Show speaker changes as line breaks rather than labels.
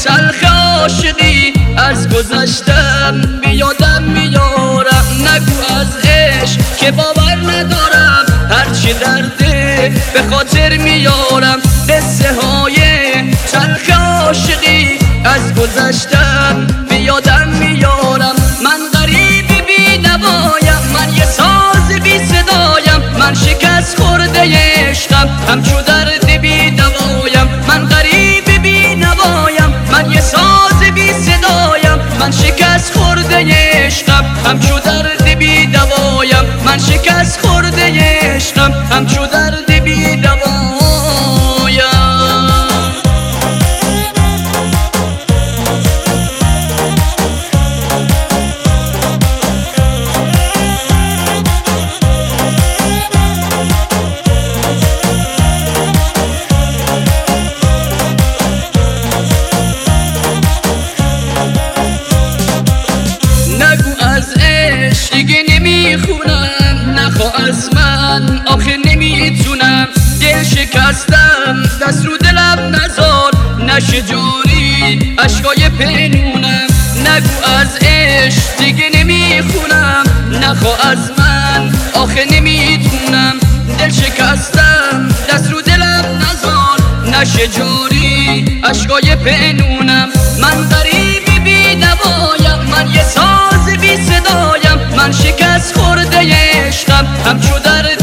تلخ عاشقی از گذشتم بیادم میارم. نگو از عشق که باور ندارم، هرچی درده به خاطر میارم. قصه های تلخ عاشقی از گذشتم بیادم میارم. من غریب بی نوایم، من یه ساز بی صدایم، من شکست خورده عشقم همچو درد بی دوایم. من غریب بی نوایم، من یه ساز بی صدایم، من شکست خورده عشقم همچو درد بی دوایم. من شکست خورده عشقم همچو درد بی دوایم. دیگه نمیخونم، نخوا از من آخه نمیتونم. دل شکستم دست رو دلم نزار، نشه جاری عشقای پنونم. نگو از عشق دیگه نمیخونم، نخوا از من آخه نمیتونم. دل شکستم دست رو دلم نزار، نشه جاری عشقای پنونم. من غریب بی نوایم، من یه ساز بی صدایم، من شکست خورده عشقم همچو درد